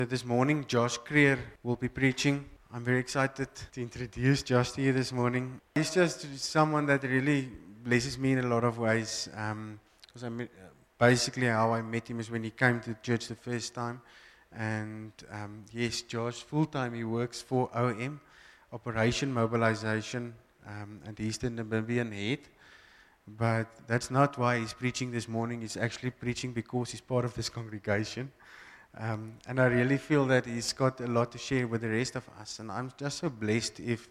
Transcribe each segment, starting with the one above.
This morning, Josh Creer will be preaching. I'm very excited to introduce Josh to you this morning. He's just someone that really blesses me in a lot of ways. Because basically how I met him is when he came to church the first time. And yes, Josh, full-time he works for OM, Operation Mobilization, and he's the Namibian head. But that's not why he's preaching this morning. He's actually preaching because he's part of this congregation. And I really feel that he's got a lot to share with the rest of us. And I'm just so blessed if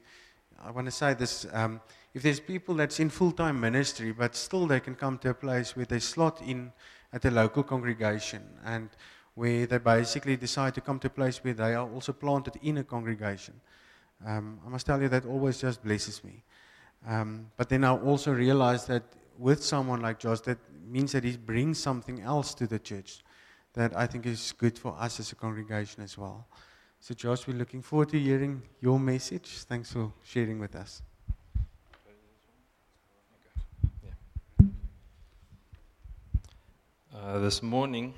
there's people that's in full-time ministry, but still they can come to a place where they slot in at a local congregation and where they basically decide to come to a place where they are also planted in a congregation. I must tell you that always just blesses me. But then I also realize that with someone like Josh, that means that he brings something else to the church that I think is good for us as a congregation as well. So Josh, we're looking forward to hearing your message. Thanks for sharing with us. This morning,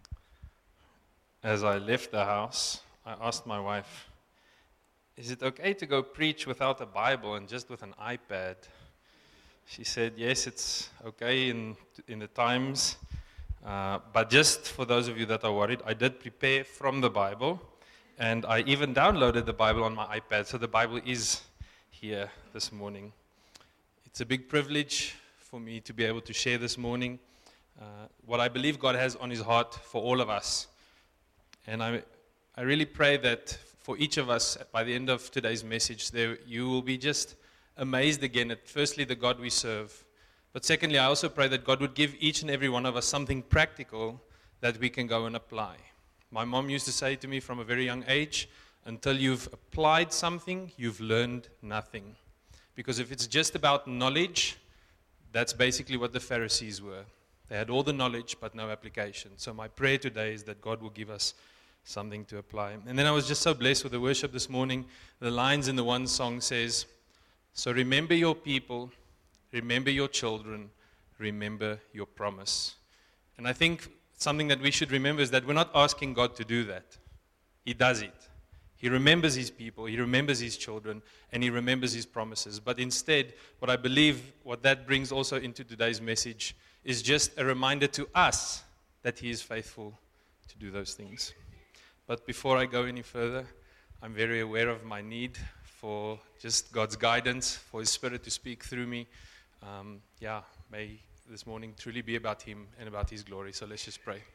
as I left the house, I asked my wife, is it okay to go preach without a Bible and just with an iPad? She said, yes, it's okay in the times. But just for those of you that are worried, I did prepare from the Bible, and I even downloaded the Bible on my iPad, so the Bible is here this morning. It's a big privilege for me to be able to share this morning what I believe God has on His heart for all of us. And I really pray that for each of us, by the end of today's message, you will be just amazed again at, firstly, the God we serve. But secondly, I also pray that God would give each and every one of us something practical that we can go and apply. My mom used to say to me from a very young age, until you've applied something, you've learned nothing. Because if it's just about knowledge, that's basically what the Pharisees were. They had all the knowledge, but no application. So my prayer today is that God will give us something to apply. And then I was just so blessed with the worship this morning. The lines in the one song says, so remember your people, remember your children, remember your promise. And I think something that we should remember is that we're not asking God to do that. He does it. He remembers His people, He remembers His children, and He remembers His promises. But instead, what I believe, what that brings also into today's message is just a reminder to us that He is faithful to do those things. But before I go any further, I'm very aware of my need for just God's guidance, for His Spirit to speak through me. May this morning truly be about Him and about His glory. So let's just pray.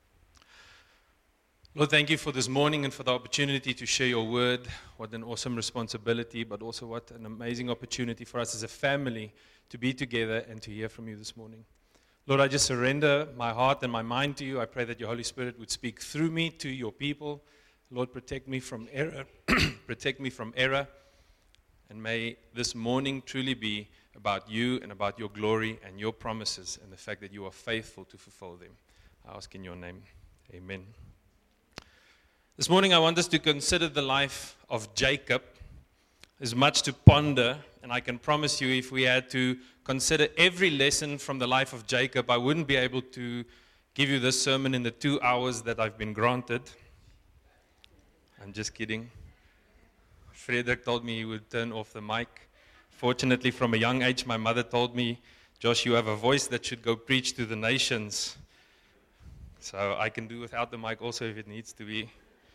Lord, thank You for this morning and for the opportunity to share Your word. What an awesome responsibility, but also what an amazing opportunity for us as a family to be together and to hear from You this morning. Lord, I just surrender my heart and my mind to You. I pray that Your Holy Spirit would speak through me to Your people. Lord, protect me from error. Protect me from error. And may this morning truly be about You and about Your glory and Your promises and the fact that You are faithful to fulfill them. I ask in Your name. Amen. This morning I want us to consider the life of Jacob. There's much to ponder, and I can promise you if we had to consider every lesson from the life of Jacob, I wouldn't be able to give you this sermon in the 2 hours that I've been granted. I'm just kidding. Frederick told me he would turn off the mic. Fortunately, from a young age, my mother told me, Josh, you have a voice that should go preach to the nations. So I can do without the mic also if it needs to be.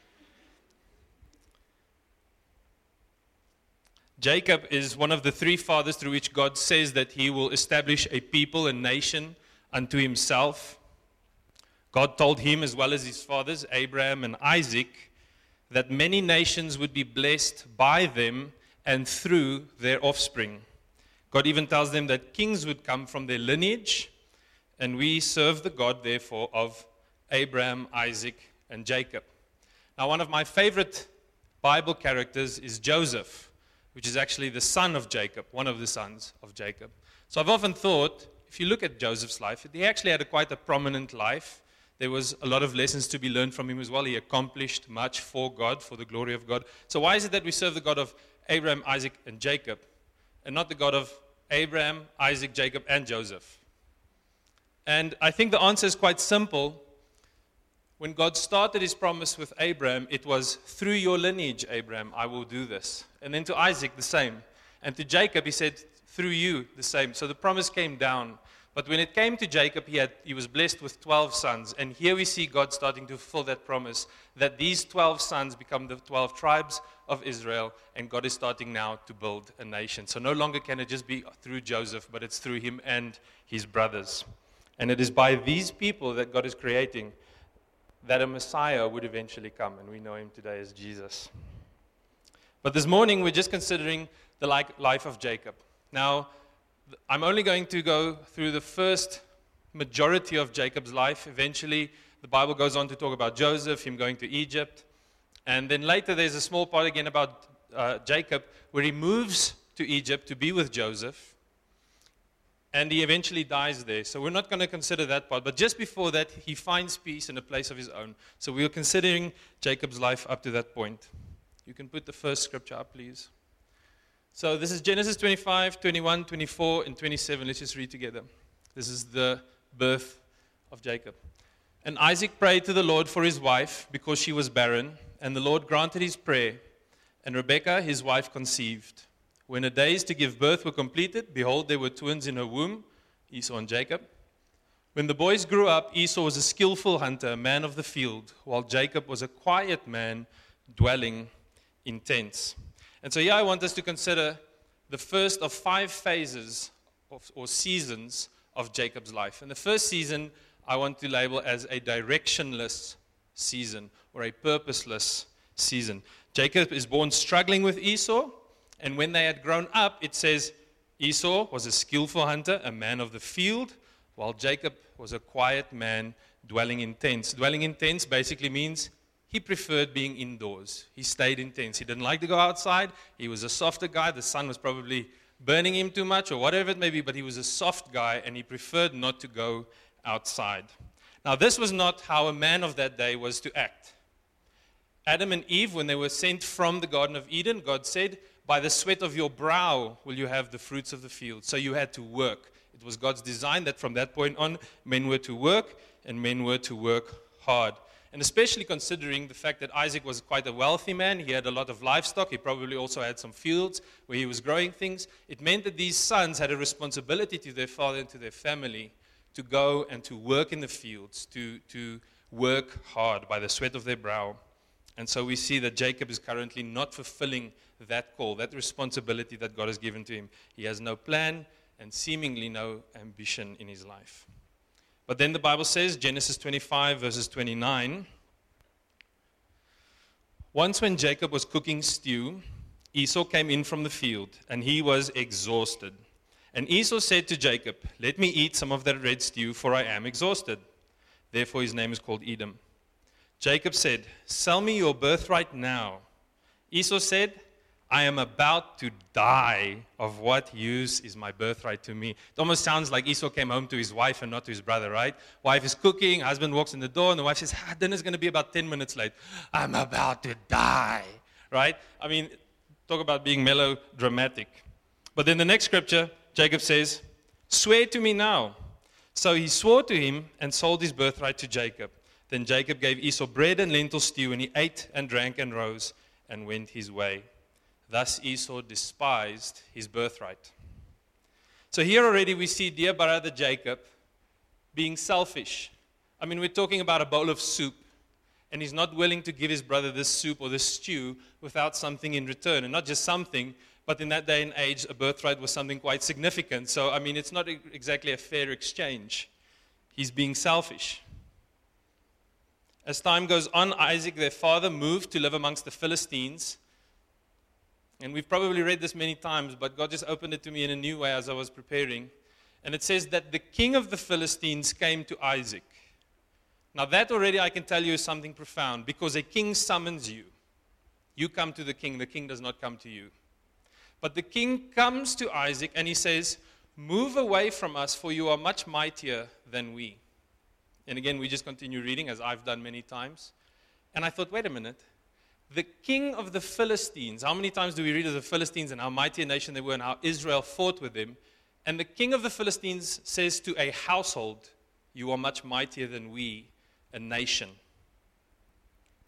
Jacob is one of the three fathers through which God says that He will establish a people, a nation unto Himself. God told him, as well as his fathers, Abraham and Isaac, that many nations would be blessed by them and through their offspring. God even tells them that kings would come from their lineage, and we serve the God, therefore, of Abraham, Isaac, and Jacob. Now, one of my favorite Bible characters is Joseph, which is actually the son of Jacob, one of the sons of Jacob. So I've often thought, if you look at Joseph's life, he actually had quite a prominent life. There was a lot of lessons to be learned from him as well. He accomplished much for God, for the glory of God. So why is it that we serve the God of Abraham, Isaac, and Jacob, and not the God of Abraham, Isaac, Jacob, and Joseph? And I think the answer is quite simple. when God started his promise with Abraham, it was, through your lineage, Abraham, I will do this. And then to Isaac, the same. And to Jacob, he said, through you, the same. So the promise came down. But when it came to Jacob, he was blessed with 12 sons. And here we see God starting to fulfill that promise, that these 12 sons become the 12 tribes of Israel, and God is starting now to build a nation. So no longer can it just be through Joseph, but it's through him and his brothers. And it is by these people that God is creating that a Messiah would eventually come, and we know him today as Jesus. But this morning, we're just considering the life of Jacob. Now, I'm only going to go through the first majority of Jacob's life. Eventually, the Bible goes on to talk about Joseph, him going to Egypt. And then later, there's a small part again about Jacob, where he moves to Egypt to be with Joseph. And he eventually dies there. So we're not going to consider that part. But just before that, he finds peace in a place of his own. So we are considering Jacob's life up to that point. You can put the first scripture up, please. So this is Genesis 25, 21, 24, and 27. Let's just read together. This is the birth of Jacob. And Isaac prayed to the Lord for his wife because she was barren. And the Lord granted his prayer. And Rebekah, his wife, conceived. When the days to give birth were completed, behold, there were twins in her womb, Esau and Jacob. When the boys grew up, Esau was a skillful hunter, a man of the field, while Jacob was a quiet man, dwelling in tents. And so here I want us to consider the first of 5 phases or seasons of Jacob's life. And the first season I want to label as a directionless season or a purposeless season. Jacob is born struggling with Esau. And when they had grown up, it says Esau was a skillful hunter, a man of the field, while Jacob was a quiet man dwelling in tents. Dwelling in tents basically means he preferred being indoors. He stayed in tents. He didn't like to go outside. He was a softer guy. The sun was probably burning him too much or whatever it may be, but he was a soft guy and he preferred not to go outside. Now, this was not how a man of that day was to act. Adam and Eve, when they were sent from the Garden of Eden, God said, by the sweat of your brow will you have the fruits of the field. So you had to work. It was God's design that from that point on, men were to work, and men were to work hard. And especially considering the fact that Isaac was quite a wealthy man. He had a lot of livestock. He probably also had some fields where he was growing things. It meant that these sons had a responsibility to their father and to their family to go and to work in the fields, to work hard by the sweat of their brow. And so we see that Jacob is currently not fulfilling that call, that responsibility that God has given to him. He has no plan and seemingly no ambition in his life. But then the Bible says, Genesis 25, verses 29, once when Jacob was cooking stew, Esau came in from the field, and he was exhausted. And Esau said to Jacob, let me eat some of that red stew, for I am exhausted. Therefore his name is called Edom. Jacob said, sell me your birthright now. Esau said, I am about to die. Of what use is my birthright to me? It almost sounds like Esau came home to his wife and not to his brother, right? Wife is cooking, husband walks in the door, and the wife says, dinner's going to be about 10 minutes late. I'm about to die, right? I mean, talk about being melodramatic. But then the next scripture, Jacob says, swear to me now. So he swore to him and sold his birthright to Jacob. Then Jacob gave Esau bread and lentil stew, and he ate and drank and rose and went his way. Thus Esau despised his birthright. So here already we see dear brother Jacob being selfish. I mean, we're talking about a bowl of soup, and he's not willing to give his brother this soup or this stew without something in return. And not just something, but in that day and age, a birthright was something quite significant. So, I mean, it's not exactly a fair exchange. He's being selfish. As time goes on, Isaac, their father, moved to live amongst the Philistines. And we've probably read this many times, but God just opened it to me in a new way as I was preparing. And it says that the king of the Philistines came to Isaac. Now that already I can tell you is something profound, because a king summons you. You come to the king does not come to you. But the king comes to Isaac and he says, move away from us, for you are much mightier than we. And again, we just continue reading, as I've done many times. And I thought, wait a minute. The king of the Philistines, how many times do we read of the Philistines and how mighty a nation they were and how Israel fought with them? And the king of the Philistines says to a household, you are much mightier than we, a nation.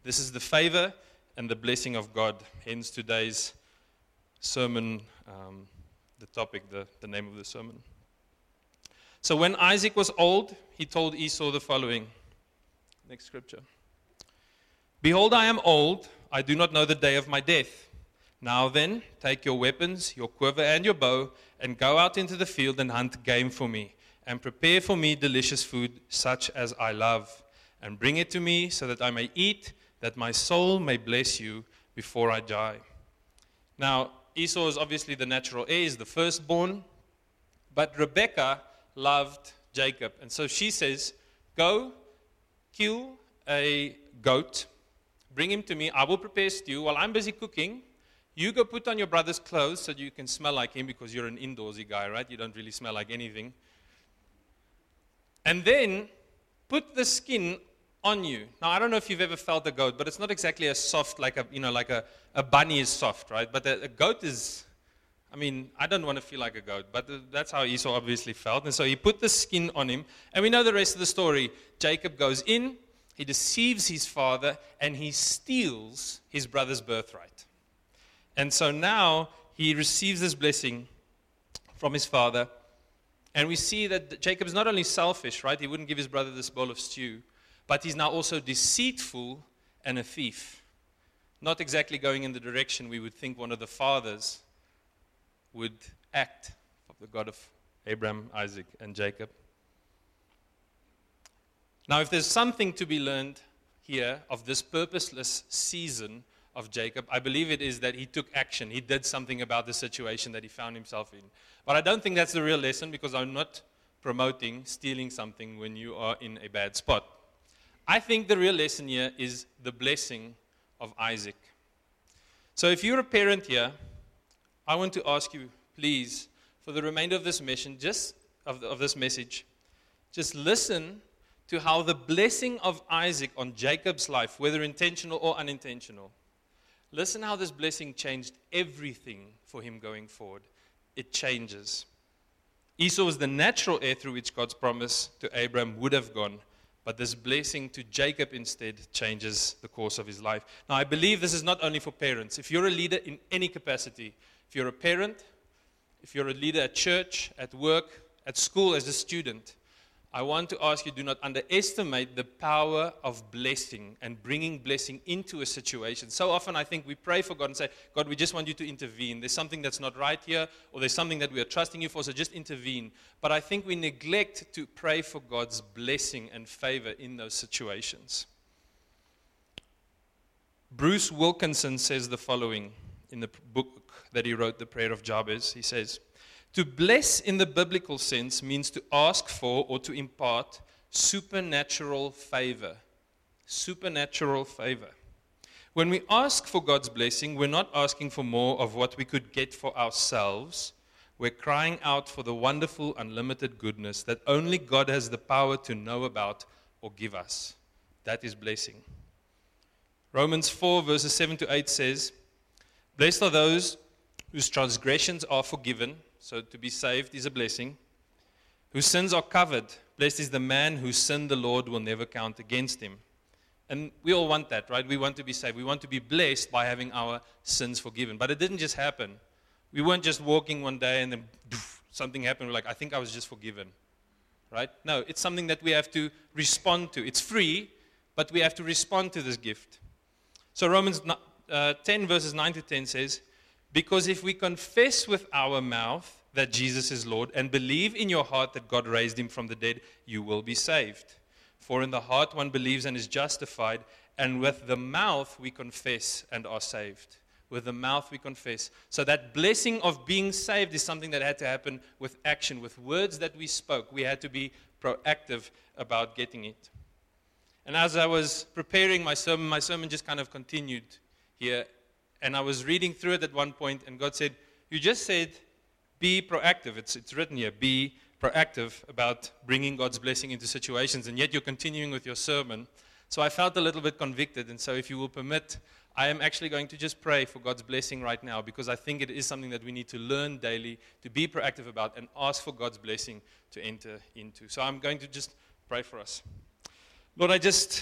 This is the favor and the blessing of God. Hence today's sermon, the topic, the name of the sermon. So when Isaac was old, he told Esau the following. Next scripture. Behold, I am old. I do not know the day of my death. Now then, take your weapons, your quiver and your bow, and go out into the field and hunt game for me, and prepare for me delicious food such as I love, and bring it to me so that I may eat, that my soul may bless you before I die. Now, Esau is obviously the natural heir, is the firstborn, but Rebekah loved Jacob. And so she says, go kill a goat, bring him to me, I will prepare stew. While I'm busy cooking, you go put on your brother's clothes so that you can smell like him, because you're an indoorsy guy, right? You don't really smell like anything. And then put the skin on you. Now, I don't know if you've ever felt a goat, but it's not exactly as soft like a bunny is soft, right? But a goat is, I don't want to feel like a goat, but that's how Esau obviously felt. And so he put the skin on him. And we know the rest of the story. Jacob goes in, he deceives his father, and he steals his brother's birthright. And so now he receives this blessing from his father. And we see that Jacob is not only selfish, right? He wouldn't give his brother this bowl of stew, but he's now also deceitful and a thief. Not exactly going in the direction we would think one of the fathers would act, of the God of Abraham, Isaac, and Jacob. Now, if there's something to be learned here of this purposeless season of Jacob, I believe it is that he took action. He did something about the situation that he found himself in. But I don't think that's the real lesson, because I'm not promoting stealing something when you are in a bad spot. I think the real lesson here is the blessing of Isaac. So if you're a parent here, I want to ask you, please, for the remainder of this mission, of this message, just listen to how the blessing of Isaac on Jacob's life, whether intentional or unintentional, listen how this blessing changed everything for him going forward. It changes. Esau was the natural heir through which God's promise to Abraham would have gone, but this blessing to Jacob instead changes the course of his life. Now, I believe this is not only for parents. If you're a leader in any capacity, if you're a parent, if you're a leader at church, at work, at school, as a student, I want to ask you, do not underestimate the power of blessing and bringing blessing into a situation. So often I think we pray for God and say, God, we just want you to intervene. There's something that's not right here, or there's something that we are trusting you for, so just intervene. But I think we neglect to pray for God's blessing and favor in those situations. Bruce Wilkinson says the following in the book that he wrote, The Prayer of Jabez. He says, to bless in the biblical sense means to ask for or to impart supernatural favor. Supernatural favor. When we ask for God's blessing, we're not asking for more of what we could get for ourselves. We're crying out for the wonderful, unlimited goodness that only God has the power to know about or give us. That is blessing. Romans 4 verses 7 to 8 says, blessed are those whose transgressions are forgiven. So to be saved is a blessing. Whose sins are covered. Blessed is the man whose sin the Lord will never count against him. And we all want that, right? We want to be saved. We want to be blessed by having our sins forgiven. But it didn't just happen. We weren't just walking one day and then something happened. We're like, I think I was just forgiven. Right? No, it's something that we have to respond to. It's free, but we have to respond to this gift. So Romans 10 verses 9 to 10 says, because if we confess with our mouth that Jesus is Lord and believe in your heart that God raised him from the dead, you will be saved. For in the heart one believes and is justified, and with the mouth we confess and are saved. With the mouth we confess. So that blessing of being saved is something that had to happen with action, with words that we spoke. We had to be proactive about getting it. And as I was preparing my sermon just kind of continued here. And I was reading through it at one point, and God said, you just said, be proactive. It's written here, be proactive about bringing God's blessing into situations, and yet you're continuing with your sermon. So I felt a little bit convicted, and so if you will permit, I am actually going to just pray for God's blessing right now, because I think it is something that we need to learn daily, to be proactive about, and ask for God's blessing to enter into. So I'm going to just pray for us. Lord, I just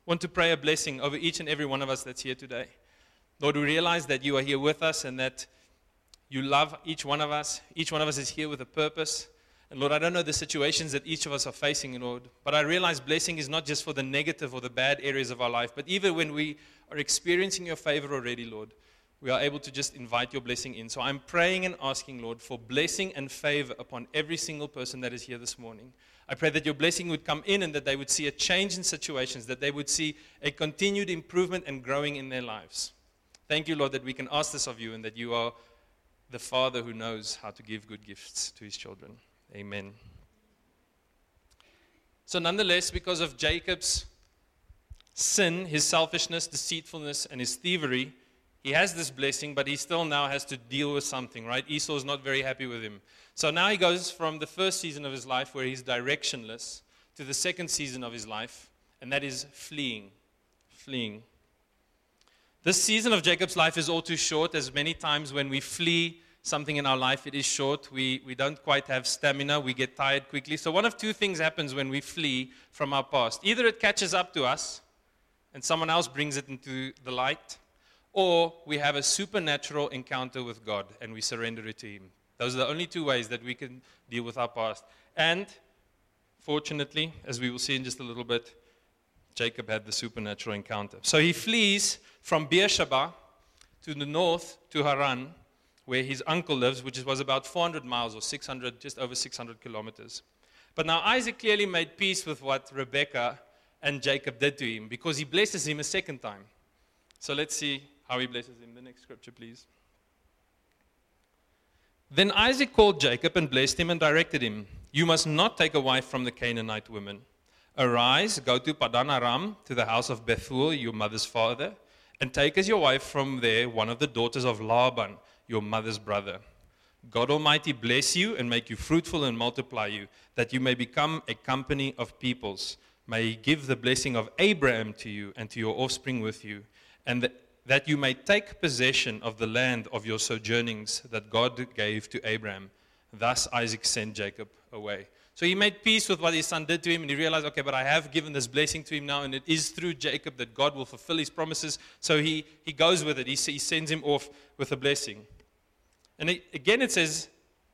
want to pray a blessing over each and every one of us that's here today. Lord, we realize that you are here with us and that you love each one of us. Each one of us is here with a purpose. And Lord, I don't know the situations that each of us are facing, Lord, but I realize blessing is not just for the negative or the bad areas of our life, but even when we are experiencing your favor already, Lord, we are able to just invite your blessing in. So I'm praying and asking, Lord, for blessing and favor upon every single person that is here this morning. I pray that your blessing would come in and that they would see a change in situations, that they would see a continued improvement and growing in their lives. Thank you, Lord, that we can ask this of you and that you are the Father who knows how to give good gifts to his children. Amen. So nonetheless, because of Jacob's sin, his selfishness, deceitfulness, and his thievery, he has this blessing, but he still now has to deal with something, right? Esau is not very happy with him. So now he goes from the first season of his life where he's directionless to the second season of his life, and that is fleeing. Fleeing. This season of Jacob's life is all too short, as many times when we flee something in our life, it is short. We don't quite have stamina. We get tired quickly. So one of two things happens when we flee from our past. Either it catches up to us and someone else brings it into the light, or we have a supernatural encounter with God and we surrender it to him. Those are the only two ways that we can deal with our past. And fortunately, as we will see in just a little bit, Jacob had the supernatural encounter. So he flees from Beersheba to the north to Haran, where his uncle lives, which was about 400 miles or 600, just over 600 kilometers. But now Isaac clearly made peace with what Rebekah and Jacob did to him because he blesses him a second time. So let's see how he blesses him. The next scripture, please. Then Isaac called Jacob and blessed him and directed him, "You must not take a wife from the Canaanite women. Arise, go to Padan Aram, to the house of Bethuel, your mother's father, and take as your wife from there one of the daughters of Laban, your mother's brother. God Almighty bless you and make you fruitful and multiply you, that you may become a company of peoples. May he give the blessing of Abraham to you and to your offspring with you, and that you may take possession of the land of your sojournings that God gave to Abraham." Thus Isaac sent Jacob away. So he made peace with what his son did to him, and he realized, okay, but I have given this blessing to him now, and it is through Jacob that God will fulfill his promises. So he goes with it. He sends him off with a blessing. And again it says,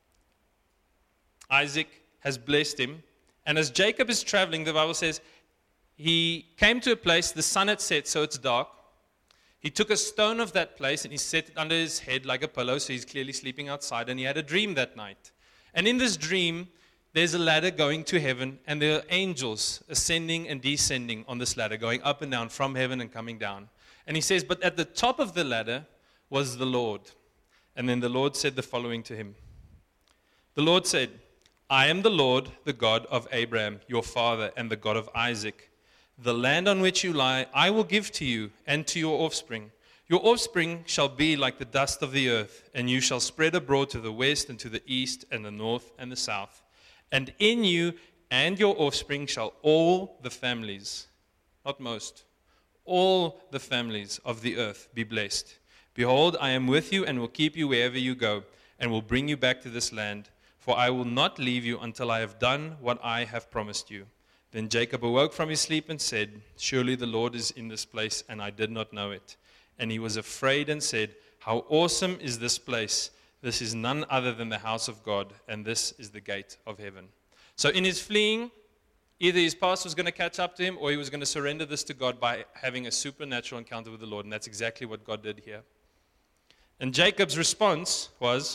Isaac has blessed him. And as Jacob is traveling, the Bible says, he came to a place, the sun had set, so it's dark. He took a stone of that place and he set it under his head like a pillow, so he's clearly sleeping outside, and he had a dream that night. And in this dream, there's a ladder going to heaven, and there are angels ascending and descending on this ladder, going up and down from heaven and coming down. And he says, but at the top of the ladder was the Lord. And then the Lord said the following to him. The Lord said, "I am the Lord, the God of Abraham, your father, and the God of Isaac. The land on which you lie, I will give to you and to your offspring. Your offspring shall be like the dust of the earth, and you shall spread abroad to the west and to the east and the north and the south. And in you and your offspring shall all the families," not most, "all the families of the earth be blessed. Behold, I am with you and will keep you wherever you go, and will bring you back to this land. For I will not leave you until I have done what I have promised you." Then Jacob awoke from his sleep and said, "Surely the Lord is in this place, and I did not know it." And he was afraid and said, "How awesome is this place! This is none other than the house of God, and this is the gate of heaven." So in his fleeing, either his past was going to catch up to him, or he was going to surrender this to God by having a supernatural encounter with the Lord. And that's exactly what God did here. And Jacob's response was,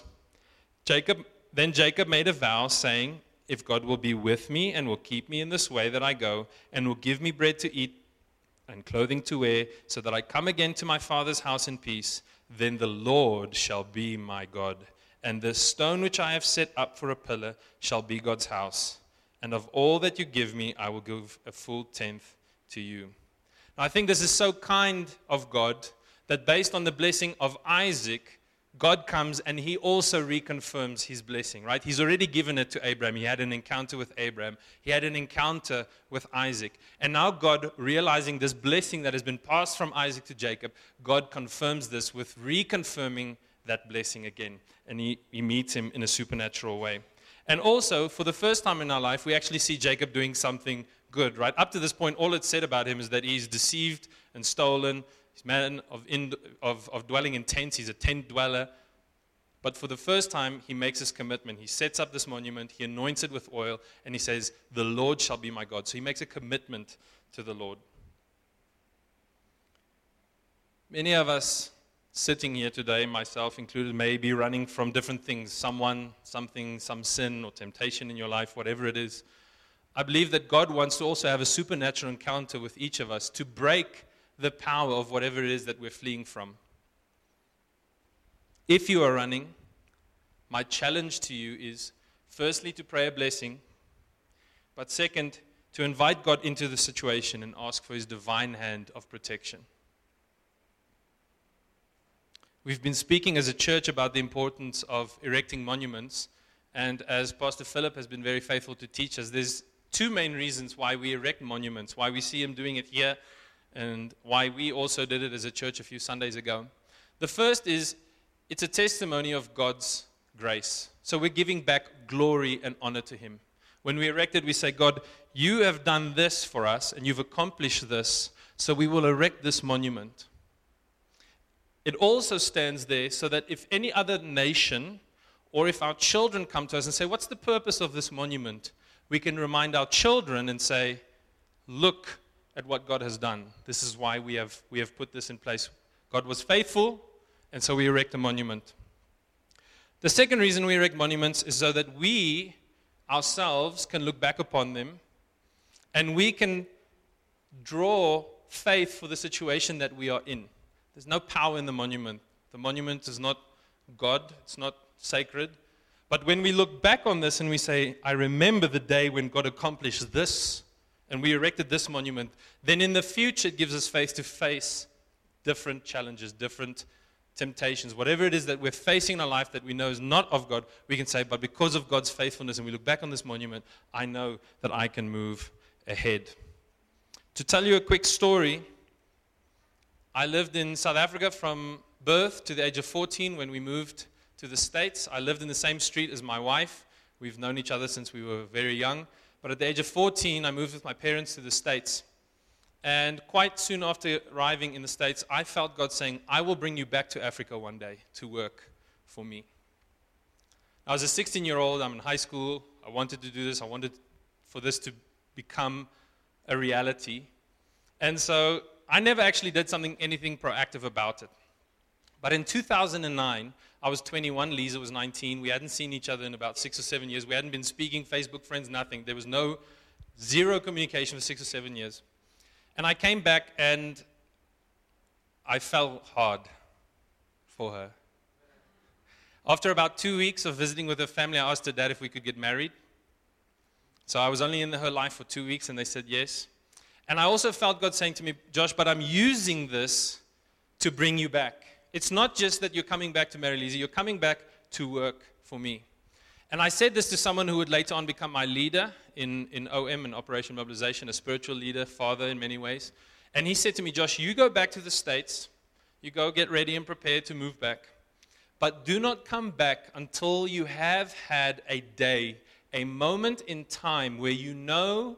Then Jacob made a vow, saying, "If God will be with me and will keep me in this way that I go, and will give me bread to eat and clothing to wear, so that I come again to my father's house in peace, then the Lord shall be my God. And the stone which I have set up for a pillar shall be God's house. And of all that you give me, I will give a full tenth to you." Now, I think this is so kind of God that based on the blessing of Isaac, God comes and he also reconfirms his blessing, right? He's already given it to Abraham. He had an encounter with Abraham. He had an encounter with Isaac. And now God, realizing this blessing that has been passed from Isaac to Jacob, God confirms this with reconfirming that blessing again. And he meets him in a supernatural way. And also, for the first time in our life, we actually see Jacob doing something good, right? Up to this point, all it's said about him is that he's deceived and stolen. He's a man of dwelling in tents. He's a tent dweller. But for the first time, he makes his commitment. He sets up this monument. He anoints it with oil. And he says, the Lord shall be my God. So he makes a commitment to the Lord. Many of us sitting here today, myself included, may be running from different things. Someone, something, some sin or temptation in your life, whatever it is. I believe that God wants to also have a supernatural encounter with each of us to break the power of whatever it is that we're fleeing from. If you are running, my challenge to you is, firstly, to pray a blessing, but second, to invite God into the situation and ask for his divine hand of protection. We've been speaking as a church about the importance of erecting monuments, and as Pastor Philip has been very faithful to teach us, there's two main reasons why we erect monuments, why we see him doing it here, and why we also did it as a church a few Sundays ago. The first is, it's a testimony of God's grace. So we're giving back glory and honor to him. When we erect it, we say, God, you have done this for us, and you've accomplished this, so we will erect this monument. It also stands there so that if any other nation or if our children come to us and say, what's the purpose of this monument? We can remind our children and say, look at what God has done. This is why we have put this in place. God was faithful, and so we erect a monument. The second reason we erect monuments is so that we ourselves can look back upon them and we can draw faith for the situation that we are in. There's no power in the monument. The monument is not God. It's not sacred. But when we look back on this and we say, I remember the day when God accomplished this and we erected this monument, then in the future it gives us faith to face different challenges, different temptations, whatever it is that we're facing in our life that we know is not of God, we can say, but because of God's faithfulness and we look back on this monument, I know that I can move ahead. To tell you a quick story, I lived in South Africa from birth to the age of 14 when we moved to the States. I lived in the same street as my wife. We've known each other since we were very young. But at the age of 14, I moved with my parents to the States. And quite soon after arriving in the States, I felt God saying, I will bring you back to Africa one day to work for me. I was a 16-year-old. I'm in high school. I wanted to do this. I wanted for this to become a reality. And so I never actually did anything proactive about it. But in 2009, I was 21, Lisa was 19. We hadn't seen each other in about 6 or 7 years. We hadn't been speaking, Facebook friends, nothing. There was zero communication for 6 or 7 years. And I came back and I fell hard for her. After about 2 weeks of visiting with her family, I asked her dad if we could get married. So I was only in her life for 2 weeks and they said yes. And I also felt God saying to me, Josh, but I'm using this to bring you back. It's not just that you're coming back to marry Lisa, you're coming back to work for me. And I said this to someone who would later on become my leader in OM, in Operation Mobilization, a spiritual leader, father in many ways. And he said to me, Josh, you go back to the States, you go get ready and prepared to move back, but do not come back until you have had a day, a moment in time where you know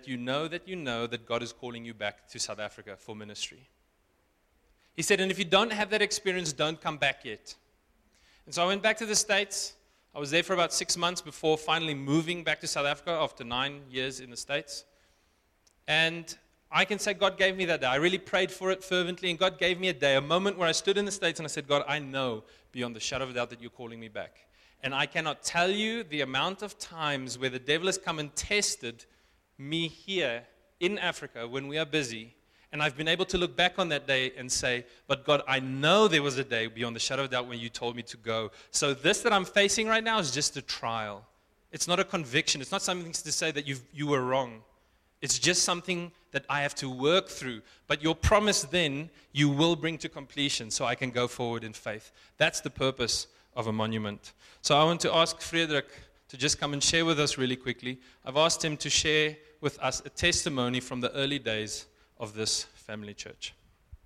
that God is calling you back to South Africa for ministry. He said, and if you don't have that experience, don't come back yet. And so I went back to the States. I was there for about 6 months before finally moving back to South Africa after 9 years in the States. And I can say God gave me that day. I really prayed for it fervently, and God gave me a day, a moment where I stood in the States and I said, God, I know beyond the shadow of a doubt that you're calling me back. And I cannot tell you the amount of times where the devil has come and tested me here in Africa when we are busy. And I've been able to look back on that day and say, but God, I know there was a day beyond the shadow of doubt when you told me to go. So this that I'm facing right now is just a trial. It's not a conviction. It's not something to say that you were wrong. It's just something that I have to work through. But your promise then, you will bring to completion so I can go forward in faith. That's the purpose of a monument. So I want to ask Frederik to just come and share with us really quickly. I've asked him to share with us a testimony from the early days of this family church.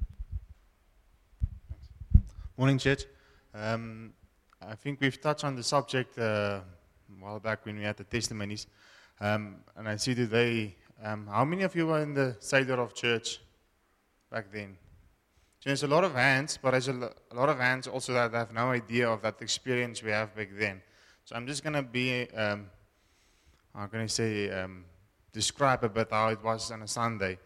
Morning, church. I think we've touched on the subject a while back when we had the testimonies. And I see today How many of you were in the Sederhof church back then? So there's a lot of hands, but there's a lot of hands also that have no idea of that experience we have back then. So I'm just going to be, how can I say, describe a bit how it was on a Sunday.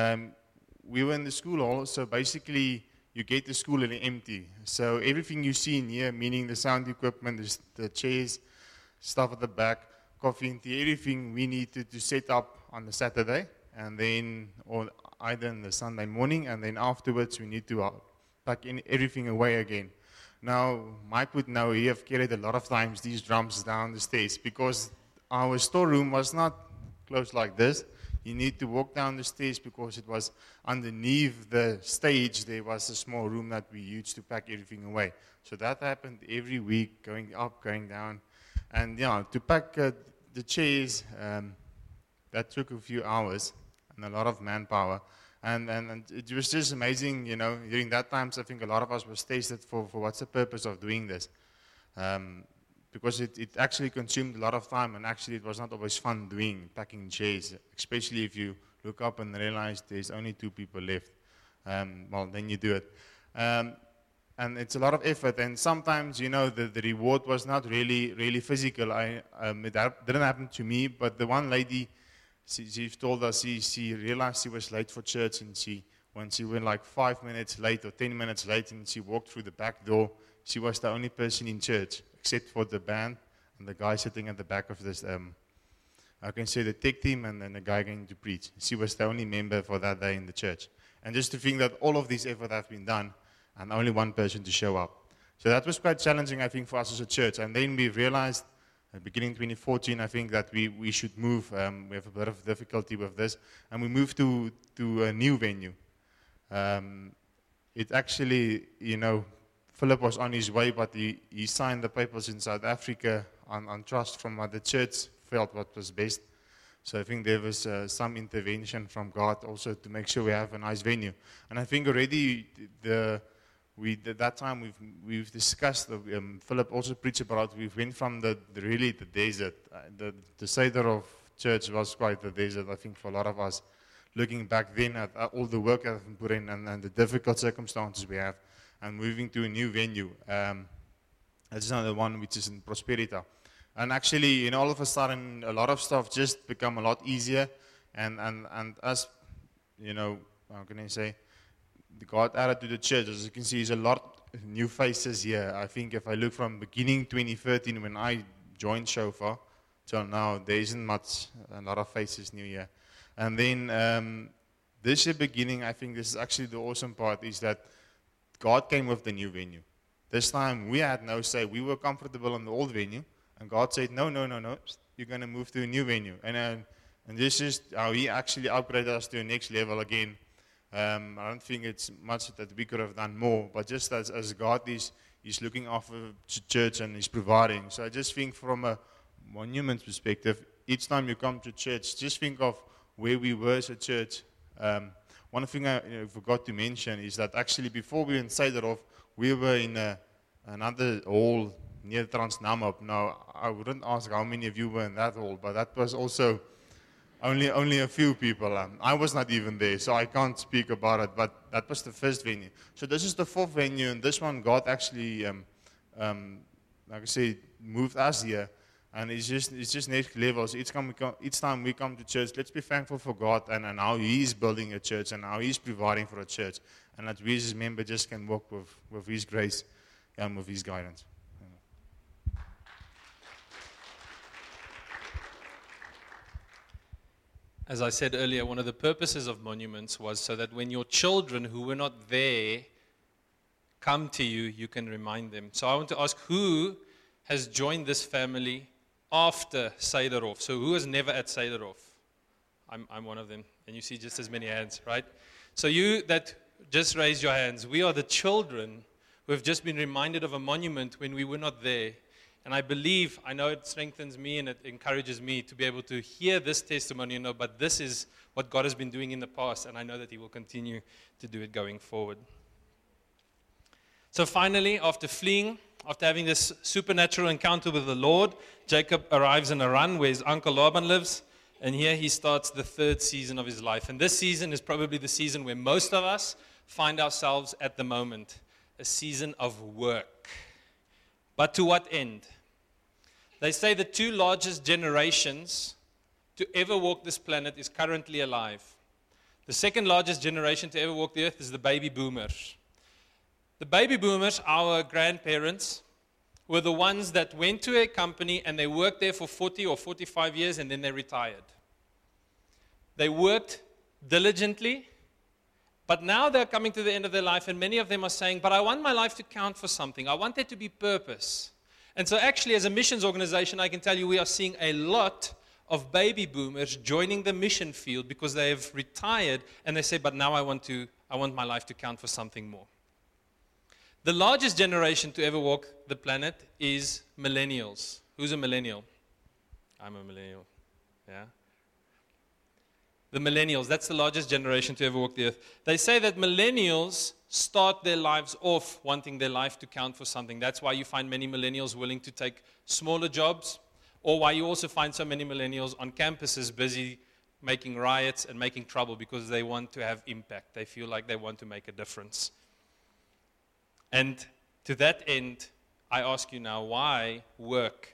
We were in the school hall, so basically you get the school empty. So everything you see in here, meaning the sound equipment, the chairs, stuff at the back, coffee and tea, everything we needed to set up on the Saturday, and then, or either in the Sunday morning, and then afterwards we need to pack in everything away again. Now, Mike would know he have carried a lot of times these drums down the stairs because our storeroom was not close like this. You need to walk down the stairs because it was underneath the stage. There was a small room that we used to pack everything away. So that happened every week, going up, going down. And yeah, to pack the chairs, that took a few hours and a lot of manpower. And it was just amazing, you know, during that time, I think a lot of us was tested for what's the purpose of doing this. Because it actually consumed a lot of time, and actually it was not always fun packing chairs, especially if you look up and realize there's only 2 people left. Well, then you do it. And it's a lot of effort, and sometimes, you know, the reward was not really physical. It didn't happen to me, but the one lady, she told us she realized she was late for church, and when she went like 5 minutes late or 10 minutes late, and she walked through the back door, she was the only person in church, except for the band and the guy sitting at the back of this, I can say the tech team, and then the guy going to preach. She was the only member for that day in the church. And just to think that all of this effort have been done, and only one person to show up. So that was quite challenging, I think, for us as a church. And then we realized, beginning 2014, I think, that we should move. We have a bit of difficulty with this. And we moved to a new venue. It actually, you know, Philip was on his way, but he signed the papers in South Africa on trust from what the church felt what was best. So I think there was some intervention from God also to make sure we have a nice venue. And I think already at that time we've discussed, Philip also preached about, we went from the desert. The Sederhof church was quite the desert, I think, for a lot of us, looking back then at all the work that I've put in and the difficult circumstances we have, and moving to a new venue. That's another one which is in Prosperita. And actually, you know, all of a sudden, a lot of stuff just become a lot easier. And us, you know, how can I say, God added to the church. As you can see, there's a lot of new faces here. I think if I look from beginning 2013, when I joined Shofar, till now, there isn't a lot of faces new here. And then this year beginning, I think this is actually the awesome part, is that God came with the new venue. This time, we had no say. We were comfortable in the old venue. And God said, no, you're going to move to a new venue. And this is how He actually upgraded us to the next level again. I don't think it's much that we could have done more, but just as God is looking after the church and He's providing. So I just think from a monument perspective, each time you come to church, just think of where we were as a church. One thing I forgot to mention is that actually before we were in Sederhof, we were in another hall near Transnamop. Now, I wouldn't ask how many of you were in that hall, but that was also only a few people. I was not even there, so I can't speak about it, but that was the first venue. So this is the 4th venue, and this one God actually, like I say, moved us here, and it's just next level. So each time we come to church, let's be thankful for God and how He's building a church and how He's providing for a church, and that we as His member just can walk with His grace and with His guidance. As I said earlier, one of the purposes of monuments was so that when your children who were not there come to you, you can remind them. So I want to ask, who has joined this family after Sederhof? So who was never at Sederhof? I'm one of them. And you see just as many hands, right? So you that just raised your hands, we are the children who have just been reminded of a monument when we were not there. And I know it strengthens me and it encourages me to be able to hear this testimony, but this is what God has been doing in the past, and I know that He will continue to do it going forward. So finally, after having this supernatural encounter with the Lord, Jacob arrives in Haran, where his uncle Laban lives, And here he starts the third season of his life. And this season is probably the season where most of us find ourselves at the moment, a season of work. But to what end? They say the two largest generations to ever walk this planet is currently alive. The second largest generation to ever walk the earth is the baby boomers. The baby boomers, our grandparents, were the ones that went to a company and they worked there for 40 or 45 years and then they retired. They worked diligently, but now they're coming to the end of their life and many of them are saying, but I want my life to count for something. I want there to be purpose. And so actually as a missions organization, I can tell you we are seeing a lot of baby boomers joining the mission field because they have retired and they say, but now I want my life to count for something more. The largest generation to ever walk the planet is millennials. Who's a millennial? I'm a millennial. Yeah. The millennials, that's the largest generation to ever walk the earth. They say that millennials start their lives off wanting their life to count for something. That's why you find many millennials willing to take smaller jobs, or why you also find so many millennials on campuses busy making riots and making trouble because they want to have impact. They feel like they want to make a difference. And to that end, I ask you now, why work?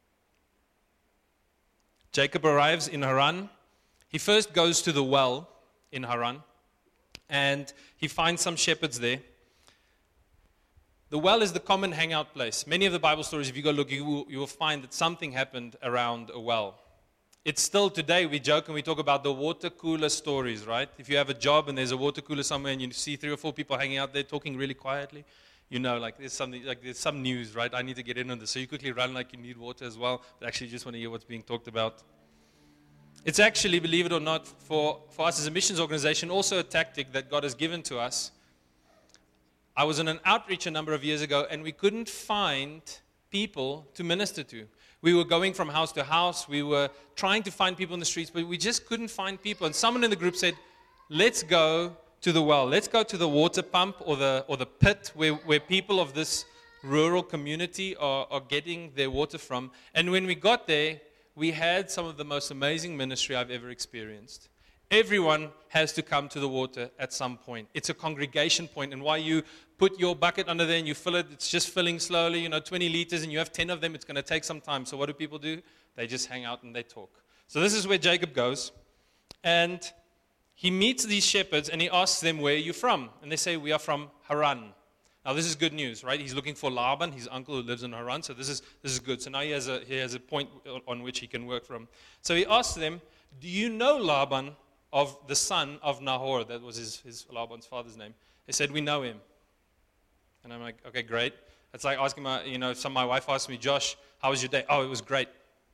Jacob arrives in Haran. He first goes to the well in Haran, and he finds some shepherds there. The well is the common hangout place. Many of the Bible stories, if you go look, you will find that something happened around a well. It's still today, we joke and we talk about the water cooler stories, right? If you have a job and there's a water cooler somewhere and you see 3 or 4 people hanging out there talking really quietly, you know, like there's some news, right? I need to get in on this. So you quickly run like you need water as well, but actually you just want to hear what's being talked about. It's actually, believe it or not, for us as a missions organization, also a tactic that God has given to us. I was in an outreach a number of years ago, and we couldn't find people to minister to. We were going from house to house. We were trying to find people in the streets, but we just couldn't find people. And someone in the group said, let's go to the well. Let's go to the water pump or the pit where people of this rural community are getting their water from. And when we got there, we had some of the most amazing ministry I've ever experienced. Everyone has to come to the water at some point. It's a congregation point, and while you put your bucket under there and you fill it, it's just filling slowly, 20 liters, and you have 10 of them, it's going to take some time. So what do people do? They just hang out and they talk. So this is where Jacob goes, and he meets these shepherds, and he asks them, where are you from? And they say, we are from Haran. Now this is good news, right? He's looking for Laban, his uncle who lives in Haran, so this is good. So now he has a point on which he can work from. So he asks them, do you know Laban, of the son of Nahor? That was his Laban's father's name. They said, we know him. And I'm like, okay, great. It's like asking my wife asked me, Josh, how was your day? Oh, it was great.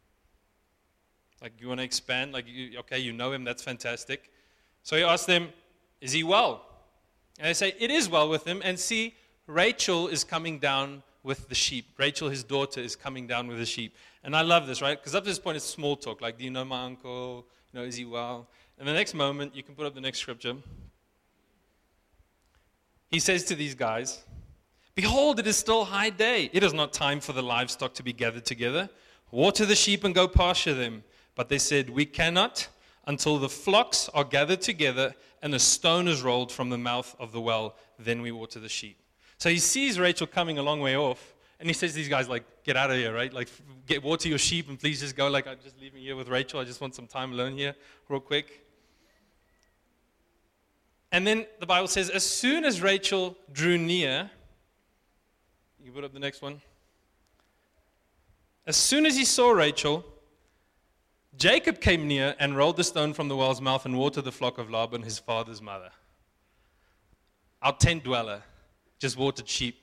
Like, you want to expand? Like, okay, you know him, that's fantastic. So he asked them, is he well? And they say, it is well with him. And see, Rachel is coming down with the sheep. Rachel, his daughter, is coming down with the sheep. And I love this, right? Because up to this point, it's small talk. Like, do you know my uncle? Is he well? And the next moment, you can put up the next scripture. He says to these guys, behold, it is still high day. It is not time for the livestock to be gathered together. Water the sheep and go pasture them. But they said, we cannot until the flocks are gathered together and a stone is rolled from the mouth of the well. Then we water the sheep. So he sees Rachel coming a long way off. And he says to these guys, like, get out of here, right? Like, water your sheep and please just go. Like, I'm just leaving here with Rachel. I just want some time alone here real quick. And then the Bible says, as soon as Rachel drew near, you can put up the next one. As soon as he saw Rachel, Jacob came near and rolled the stone from the well's mouth and watered the flock of Laban, his father's mother. Our tent dweller just watered sheep.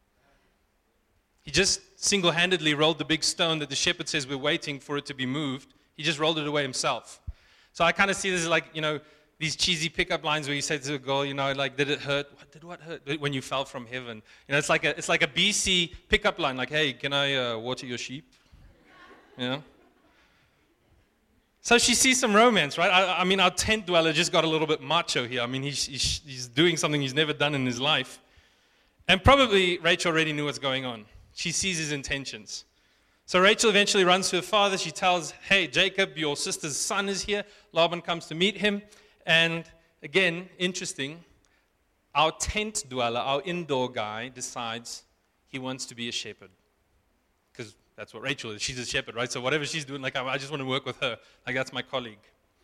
He just single-handedly rolled the big stone that the shepherd says we're waiting for it to be moved. He just rolled it away himself. So I kind of see this as like, these cheesy pickup lines where you say to a girl, like, did it hurt? What hurt? When you fell from heaven. It's like a BC pickup line, like, hey, can I water your sheep? So she sees some romance, right? I mean, our tent dweller just got a little bit macho here. I mean, he's doing something he's never done in his life. And probably Rachel already knew what's going on. She sees his intentions. So Rachel eventually runs to her father. She tells, hey, Jacob, your sister's son is here. Laban comes to meet him. And again, interesting, our tent dweller, our indoor guy, decides he wants to be a shepherd. Because that's what Rachel is. She's a shepherd, right? So whatever she's doing, like, I just want to work with her. Like, that's my colleague.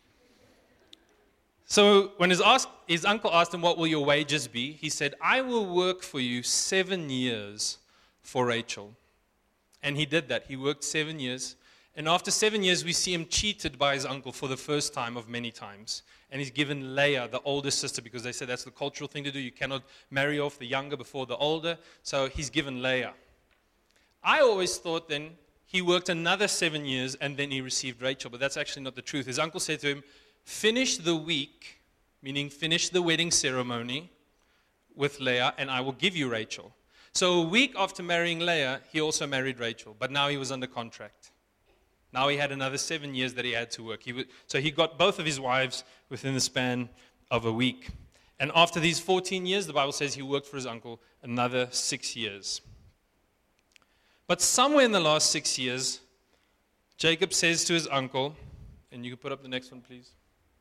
So when his uncle asked him, what will your wages be? He said, I will work for you 7 years for Rachel. And he did that. He worked 7 years. And after 7 years, we see him cheated by his uncle for the first time of many times. And he's given Leah, the older sister, because they said that's the cultural thing to do. You cannot marry off the younger before the older. So he's given Leah. I always thought then he worked another 7 years and then he received Rachel. But that's actually not the truth. His uncle said to him, finish the week, meaning finish the wedding ceremony with Leah, and I will give you Rachel. So a week after marrying Leah, he also married Rachel. But now he was under contract. Now he had another 7 years that he had to work. So he got both of his wives within the span of a week. And after these 14 years, the Bible says he worked for his uncle another 6 years. But somewhere in the last 6 years, Jacob says to his uncle, and you can put up the next one, please.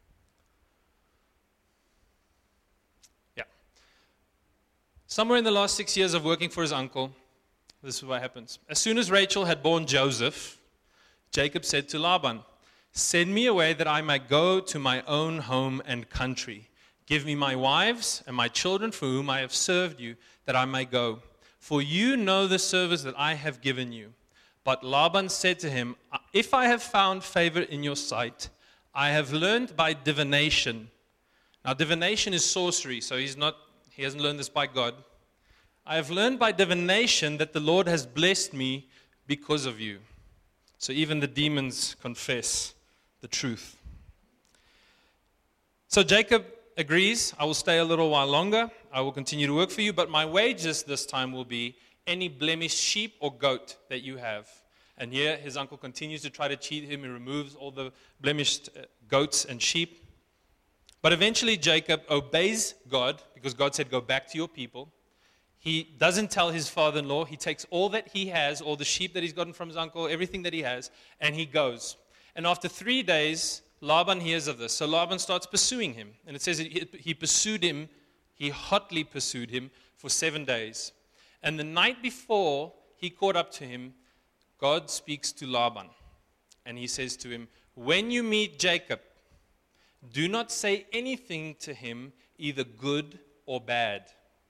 Yeah. Somewhere in the last 6 years of working for his uncle, this is what happens. As soon as Rachel had born Joseph, Jacob said to Laban, send me away that I might go to my own home and country. Give me my wives and my children for whom I have served you, that I may go. For you know the service that I have given you. But Laban said to him, if I have found favor in your sight, I have learned by divination. Now divination is sorcery, so he hasn't learned this by God. I have learned by divination that the Lord has blessed me because of you. So even the demons confess the truth. So Jacob agrees, I will stay a little while longer. I will continue to work for you, but my wages this time will be any blemished sheep or goat that you have. And here his uncle continues to try to cheat him. He removes all the blemished goats and sheep. But eventually Jacob obeys God, because God said, go back to your people. He doesn't tell his father-in-law. He takes all that he has, all the sheep that he's gotten from his uncle, everything that he has, and he goes. And after 3 days, Laban hears of this. So Laban starts pursuing him. And it says he pursued him, he hotly pursued him for 7 days. And the night before he caught up to him, God speaks to Laban. And he says to him, when you meet Jacob, do not say anything to him, either good or bad.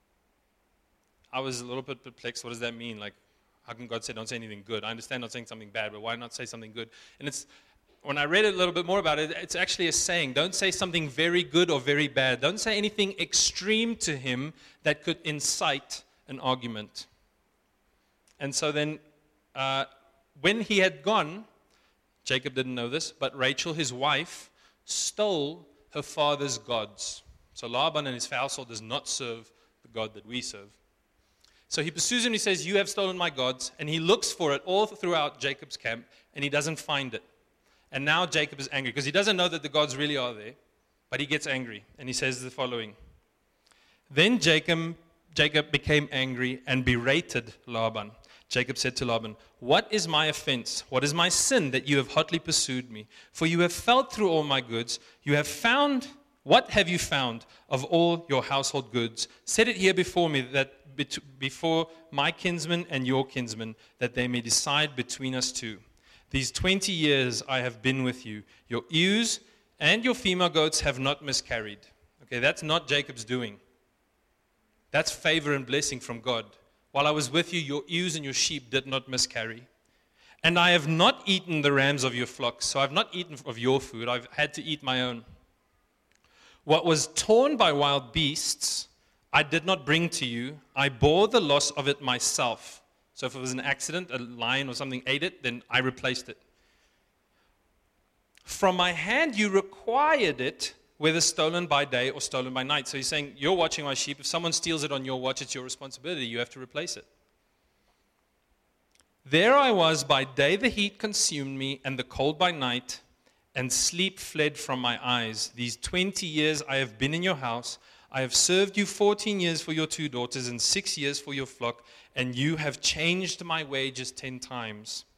I was a little bit perplexed. What does that mean? Like, how can God say don't say anything good? I understand not saying something bad, but why not say something good? And when I read a little bit more about it, it's actually a saying. Don't say something very good or very bad. Don't say anything extreme to him that could incite an argument. And so then, when he had gone, Jacob didn't know this, but Rachel, his wife, stole her father's gods. So Laban and his household does not serve the God that we serve. So he pursues him, he says, you have stolen my gods, and he looks for it all throughout Jacob's camp, and he doesn't find it. And now Jacob is angry, because he doesn't know that the gods really are there, but he gets angry, and he says the following. Then Jacob became angry and berated Laban. Jacob said to Laban, what is my offense? What is my sin that you have hotly pursued me? For you have felt through all my goods. What have you found of all your household goods? Set it here before me, that before my kinsmen and your kinsmen, that they may decide between us two. These 20 years I have been with you. Your ewes and your female goats have not miscarried. Okay, that's not Jacob's doing. That's favor and blessing from God. While I was with you, your ewes and your sheep did not miscarry. And I have not eaten the rams of your flocks, so I've not eaten of your food. I've had to eat my own. What was torn by wild beasts, I did not bring to you. I bore the loss of it myself. So if it was an accident, a lion or something ate it, then I replaced it. From my hand you required it, whether stolen by day or stolen by night. So he's saying, you're watching my sheep. If someone steals it on your watch, it's your responsibility. You have to replace it. There I was by day, the heat consumed me, and the cold by night, and sleep fled from my eyes. These 20 years I have been in your house. I have served you 14 years for your 2 daughters and 6 years for your flock, and you have changed my wages 10 times.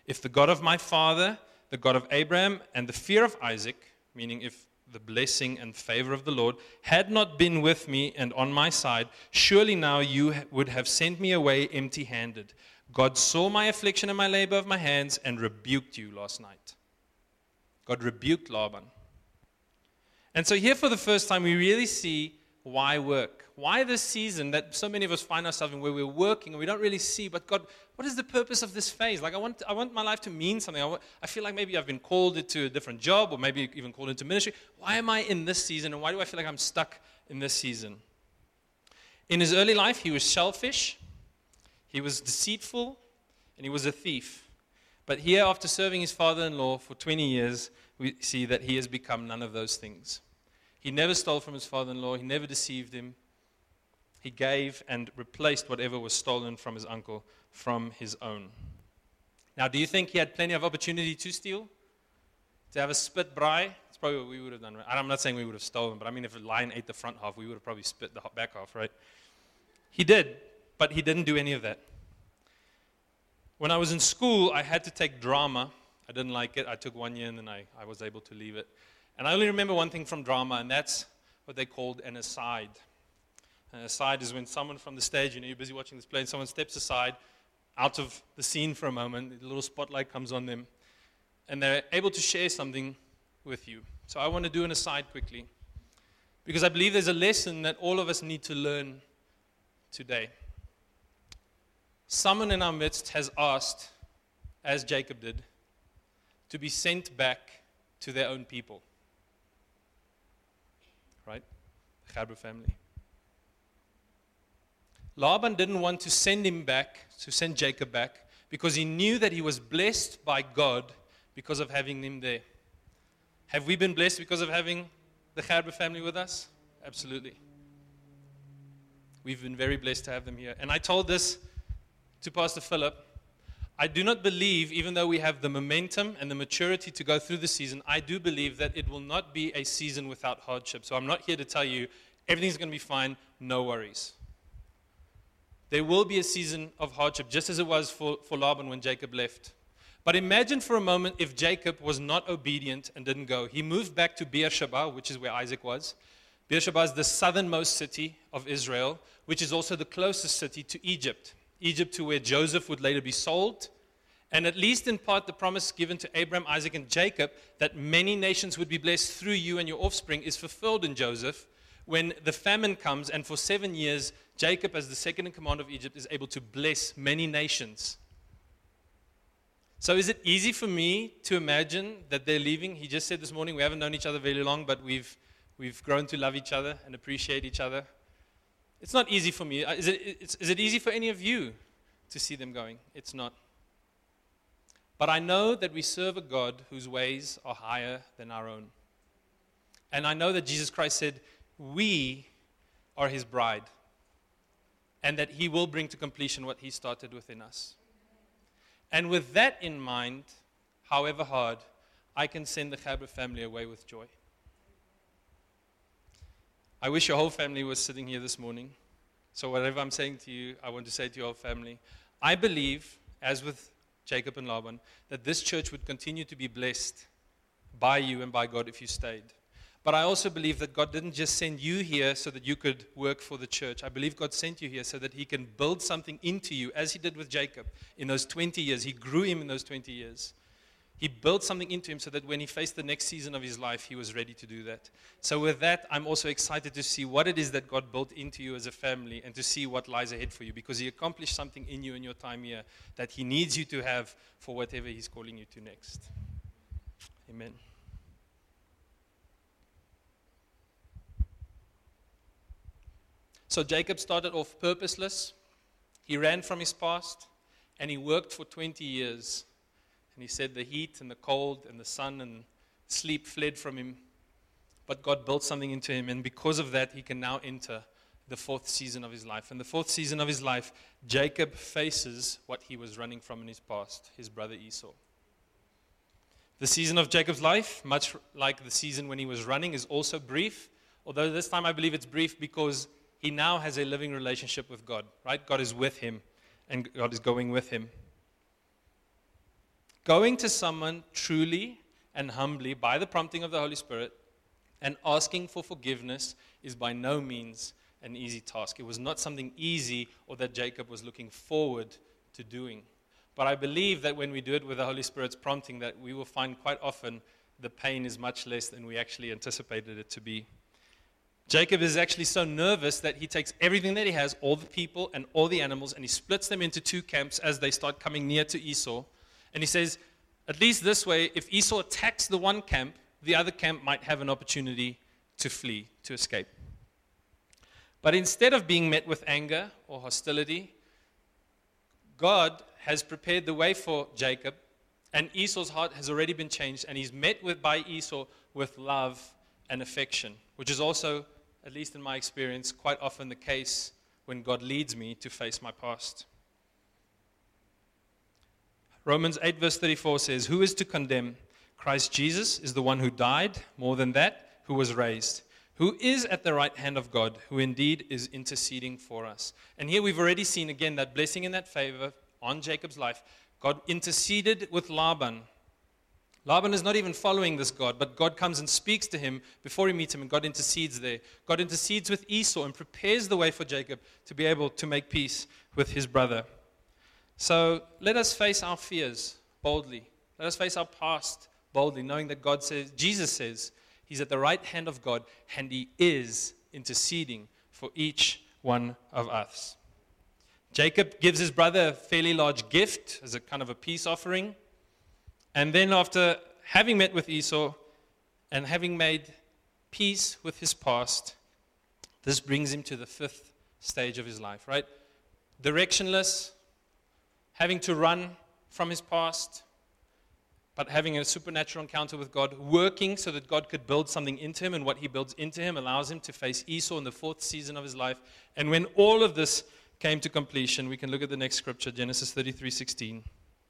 If the God of my father, the God of Abraham, and the fear of Isaac, meaning if the blessing and favor of the Lord had not been with me and on my side, surely now you would have sent me away empty-handed. God saw my affliction and my labor of my hands and rebuked you last night. God rebuked Laban. And so here for the first time we really see why work. Why this season that so many of us find ourselves in where we're working and we don't really see, but God, what is the purpose of this phase? Like I want my life to mean something. I feel like maybe I've been called into a different job or maybe even called into ministry. Why am I in this season and why do I feel like I'm stuck in this season? In his early life, he was selfish, he was deceitful, and he was a thief. But here, after serving his father-in-law for 20 years, we see that he has become none of those things. He never stole from his father-in-law. He never deceived him. He gave and replaced whatever was stolen from his uncle from his own. Now, do you think he had plenty of opportunity to steal? To have a spit braai? It's probably what we would have done. Right? I'm not saying we would have stolen, but I mean if a lion ate the front half, we would have probably spit the back half, right? He did, but he didn't do any of that. When I was in school, I had to take drama. I didn't like it. I took 1 year and then I was able to leave it. And I only remember one thing from drama, and that's what they called an aside. An aside is when someone from the stage, you're busy watching this play, and someone steps aside out of the scene for a moment, a little spotlight comes on them, and they're able to share something with you. So I want to do an aside quickly, because I believe there's a lesson that all of us need to learn today. Someone in our midst has asked, as Jacob did, to be sent back to their own people. Right? The Gerber family. Laban didn't want to send him back, to send Jacob back, because he knew that he was blessed by God because of having him there. Have we been blessed because of having the Gerber family with us? Absolutely. We've been very blessed to have them here. And I told this to Pastor Philip. I do not believe, even though we have the momentum and the maturity to go through the season, I do believe that it will not be a season without hardship. So I'm not here to tell you everything's going to be fine, no worries. There will be a season of hardship, just as it was for Laban when Jacob left. But imagine for a moment if Jacob was not obedient and didn't go. He moved back to Beersheba, which is where Isaac was. Beersheba is the southernmost city of Israel, which is also the closest city to Egypt. Egypt, to where Joseph would later be sold. And at least in part, the promise given to Abraham, Isaac, and Jacob that many nations would be blessed through you and your offspring is fulfilled in Joseph when the famine comes, and for 7 years, Jacob, as the second in command of Egypt, is able to bless many nations. So is it easy for me to imagine that they're leaving? He just said this morning, we haven't known each other very long, but we've grown to love each other and appreciate each other. It's not easy for me. Is it easy for any of you to see them going? It's not. But I know that we serve a God whose ways are higher than our own. And I know that Jesus Christ said, we are his bride. And that he will bring to completion what he started within us. And with that in mind, however hard, I can send the Gerber family away with joy. I wish your whole family was sitting here this morning. So whatever I'm saying to you, I want to say to your whole family. I believe, as with Jacob and Laban, that this church would continue to be blessed by you and by God if you stayed. But I also believe that God didn't just send you here so that you could work for the church. I believe God sent you here so that he can build something into you, as he did with Jacob in those 20 years. He grew him in those 20 years. He built something into him so that when he faced the next season of his life, he was ready to do that. So with that, I'm also excited to see what it is that God built into you as a family and to see what lies ahead for you, because he accomplished something in you in your time here that he needs you to have for whatever he's calling you to next. Amen. So Jacob started off purposeless. He ran from his past, and he worked for 20 years. And he said the heat and the cold and the sun and sleep fled from him. But God built something into him, and because of that, he can now enter the fourth season of his life. And the fourth season of his life, Jacob faces what he was running from in his past, his brother Esau. The season of Jacob's life, much like the season when he was running, is also brief. Although this time I believe it's brief because he now has a living relationship with God, right? God is with him, and God is going with him. Going to someone truly and humbly by the prompting of the Holy Spirit and asking for forgiveness is by no means an easy task. It was not something easy or that Jacob was looking forward to doing. But I believe that when we do it with the Holy Spirit's prompting, that we will find quite often the pain is much less than we actually anticipated it to be. Jacob is actually so nervous that he takes everything that he has, all the people and all the animals, and he splits them into two camps as they start coming near to Esau. And he says, at least this way, if Esau attacks the one camp, the other camp might have an opportunity to flee, to escape. But instead of being met with anger or hostility, God has prepared the way for Jacob, and Esau's heart has already been changed, and he's met by Esau with love and affection, which is also, at least in my experience, quite often the case when God leads me to face my past. Romans 8 verse 34 says, "Who is to condemn? Christ Jesus is the one who died, more than that, who was raised, who is at the right hand of God, who indeed is interceding for us." And here we've already seen again that blessing and that favor on Jacob's life. God interceded with Laban. Laban is not even following this God, but God comes and speaks to him before he meets him, and God intercedes there. God intercedes with Esau and prepares the way for Jacob to be able to make peace with his brother. So let us face our fears boldly. Let us face our past boldly, knowing that God says, Jesus says, he's at the right hand of God, and he is interceding for each one of us. Jacob gives his brother a fairly large gift as a kind of a peace offering. And then after having met with Esau and having made peace with his past, this brings him to the fifth stage of his life, right? Directionless, having to run from his past, but having a supernatural encounter with God, working so that God could build something into him, and what he builds into him allows him to face Esau in the fourth season of his life. And when all of this came to completion, we can look at the next scripture, Genesis 33:16.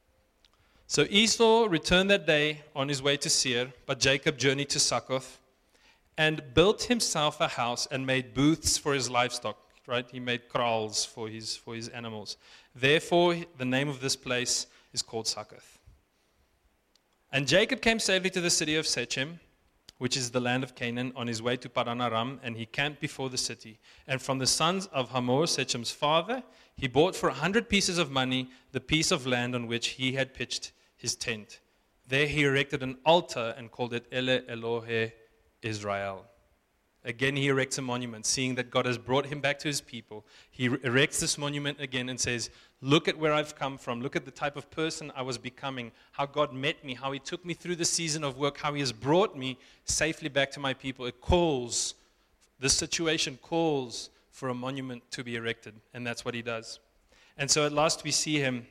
So Esau returned that day on his way to Seir, but Jacob journeyed to Succoth and built himself a house and made booths for his livestock. Right? He made kraals for his animals. Therefore, the name of this place is called Succoth. And Jacob came safely to the city of Shechem, which is the land of Canaan, on his way to Padan Aram, and he camped before the city. And from the sons of Hamor, Shechem's father, he bought for 100 pieces of money the piece of land on which he had pitched his tent. There he erected an altar and called it Ele Elohe Israel. Again, he erects a monument, seeing that God has brought him back to his people. He erects this monument again and says, look at where I've come from. Look at the type of person I was becoming, how God met me, how he took me through the season of work, how he has brought me safely back to my people. This situation calls for a monument to be erected, and that's what he does. And so at last we see him,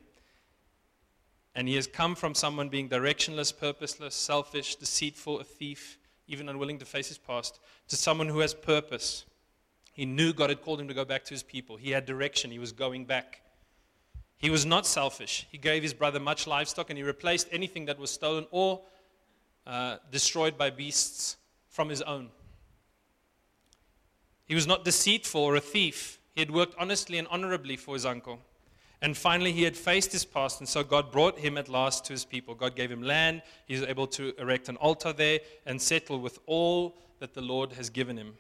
and he has come from someone being directionless, purposeless, selfish, deceitful, a thief, even unwilling to face his past, to someone who has purpose. He knew God had called him to go back to his people. He had direction. He was going back. He was not selfish. He gave his brother much livestock, and he replaced anything that was stolen or destroyed by beasts from his own. He was not deceitful or a thief. He had worked honestly and honorably for his uncle. And finally, he had faced his past, and so God brought him at last to his people. God gave him land. He was able to erect an altar there and settle with all that the Lord has given him.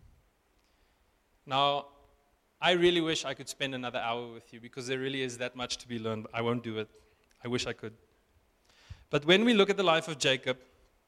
Now, I really wish I could spend another hour with you, because there really is that much to be learned. I won't do it. I wish I could. But when we look at the life of Jacob,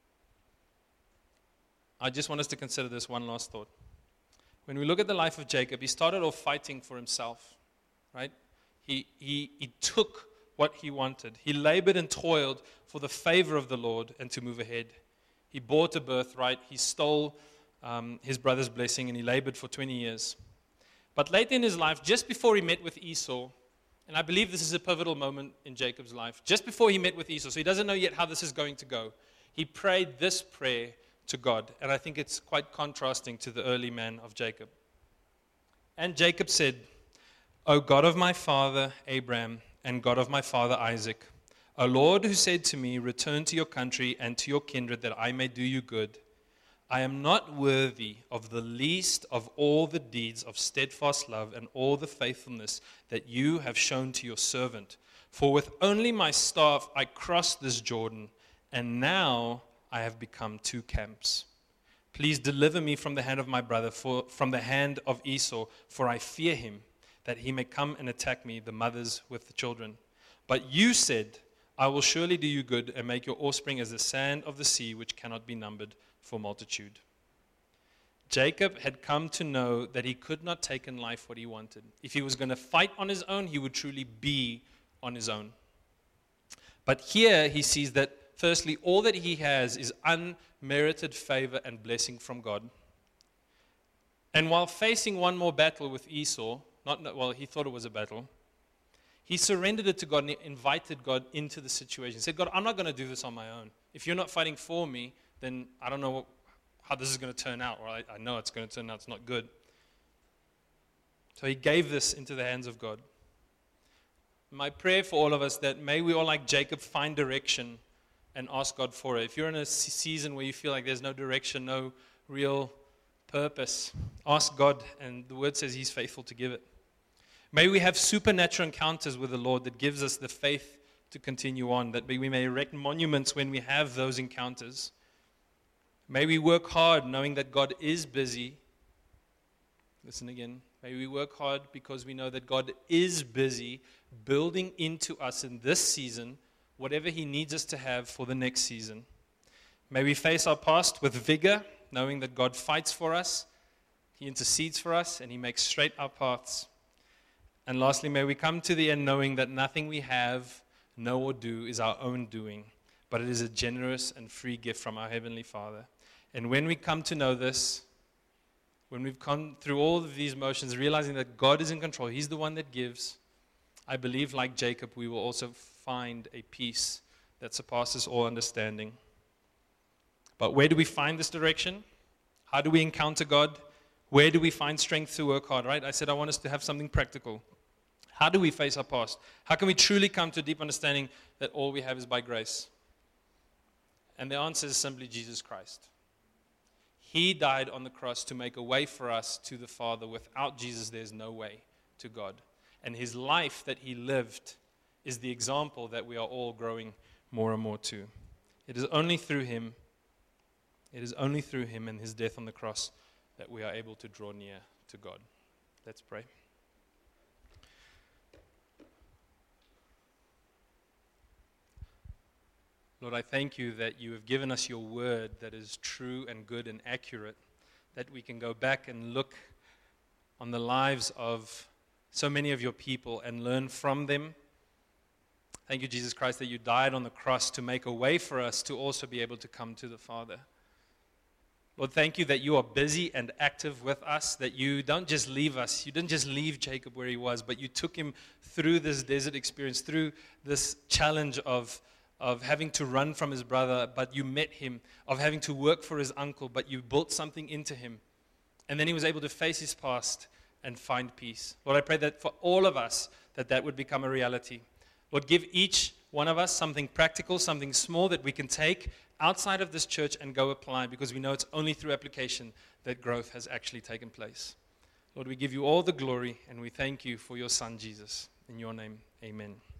I just want us to consider this one last thought. When we look at the life of Jacob, he started off fighting for himself, right? He took what he wanted. He labored and toiled for the favor of the Lord and to move ahead. He bought a birthright. He stole his brother's blessing, and he labored for 20 years. But later in his life, just before he met with Esau, and I believe this is a pivotal moment in Jacob's life, just before he met with Esau, so he doesn't know yet how this is going to go, he prayed this prayer to God. And I think it's quite contrasting to the early man of Jacob. And Jacob said, O God of my father Abraham and God of my father Isaac, O Lord, who said to me, return to your country and to your kindred that I may do you good, I am not worthy of the least of all the deeds of steadfast love and all the faithfulness that you have shown to your servant. For with only my staff I crossed this Jordan, and now I have become two camps. Please deliver me from the hand of my brother, from the hand of Esau, for I fear him, that he may come and attack me, the mothers with the children. But you said, I will surely do you good and make your offspring as the sand of the sea, which cannot be numbered for multitude. Jacob had come to know that he could not take in life what he wanted. If he was going to fight on his own, he would truly be on his own. But here he sees that, firstly, all that he has is unmerited favor and blessing from God. And while facing one more battle with Esau, he thought it was a battle, he surrendered it to God and he invited God into the situation. He said, God, I'm not going to do this on my own. If you're not fighting for me, then I don't know how this is going to turn out, or I know it's going to turn out it's not good. So he gave this into the hands of God. My prayer for all of us that may we all, like Jacob, find direction and ask God for it. If you're in a season where you feel like there's no direction, no real purpose, ask God, and the word says he's faithful to give it. May we have supernatural encounters with the Lord that gives us the faith to continue on, that we may erect monuments when we have those encounters. May we work hard knowing that God is busy. Listen again. May we work hard because we know that God is busy building into us in this season whatever he needs us to have for the next season. May we face our past with vigor, knowing that God fights for us, he intercedes for us, and he makes straight our paths. And lastly, may we come to the end knowing that nothing we have, know, or do is our own doing, but it is a generous and free gift from our Heavenly Father. And when we come to know this, when we've come through all of these motions, realizing that God is in control, he's the one that gives, I believe, like Jacob, we will also find a peace that surpasses all understanding. But where do we find this direction? How do we encounter God? Where do we find strength to work hard, right? I said I want us to have something practical. How do we face our past? How can we truly come to a deep understanding that all we have is by grace? And the answer is simply Jesus Christ. He died on the cross to make a way for us to the Father. Without Jesus, there's no way to God. And his life that he lived is the example that we are all growing more and more to. It is only through him and his death on the cross that we are able to draw near to God. Let's pray. Lord, I thank you that you have given us your word that is true and good and accurate, that we can go back and look on the lives of so many of your people and learn from them. Thank you, Jesus Christ, that you died on the cross to make a way for us to also be able to come to the Father. Lord, thank you that you are busy and active with us, that you don't just leave us. You didn't just leave Jacob where he was, but you took him through this desert experience, through this challenge of having to run from his brother, but you met him, of having to work for his uncle, but you built something into him. And then he was able to face his past and find peace. Lord, I pray that for all of us, that would become a reality. Lord, give each one of us something practical, something small that we can take outside of this church and go apply, because we know it's only through application that growth has actually taken place. Lord, we give you all the glory, and we thank you for your Son, Jesus. In your name, amen.